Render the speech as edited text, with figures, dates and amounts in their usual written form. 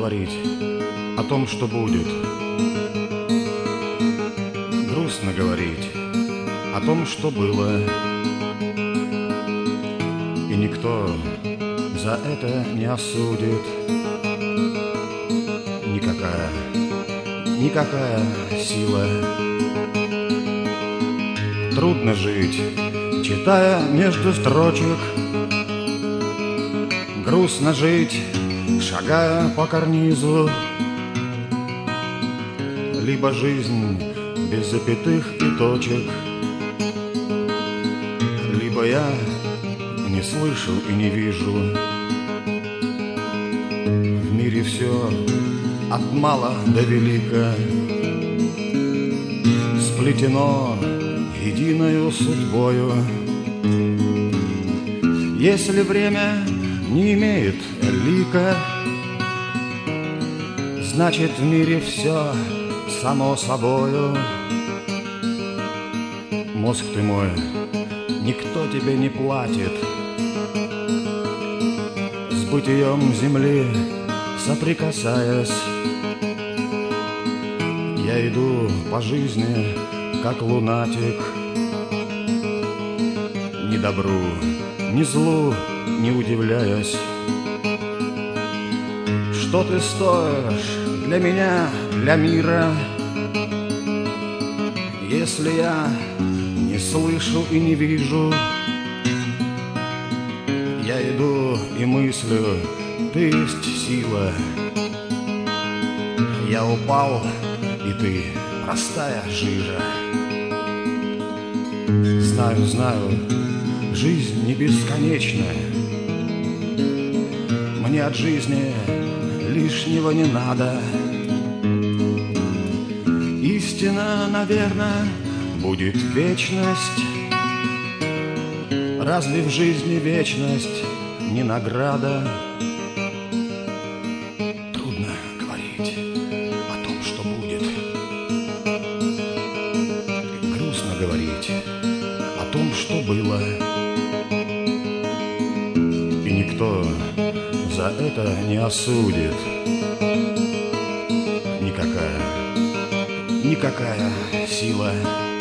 говорить о том, что будет. Грустно говорить о том, что было. И никто за это не осудит. Никакая сила. Трудно жить, читая между строчек. Грустно жить, шагая по карнизу. Либо жизнь без запятых и точек, либо я не слышу и не вижу. В мире все от мала до велика сплетено единою судьбою. Если время не имеет лика, значит в мире все само собою. Мозг ты мой, никто тебе не платит. С бытием земли соприкасаясь, я иду по жизни, как лунатик, ни добру, ни злу не удивляясь. Что ты стоишь для меня, для мира, если я не слышу и не вижу? Я иду и мыслю, ты есть сила. Я упал, и ты простая жижа. Знаю, жизнь не бесконечна. Мне от жизни лишнего не надо. Истина, наверное, будет вечность. Разве в жизни вечность не награда? Трудно говорить о том, что будет. Грустно говорить о том, что было. И никто за это не осудит. Никакая сила.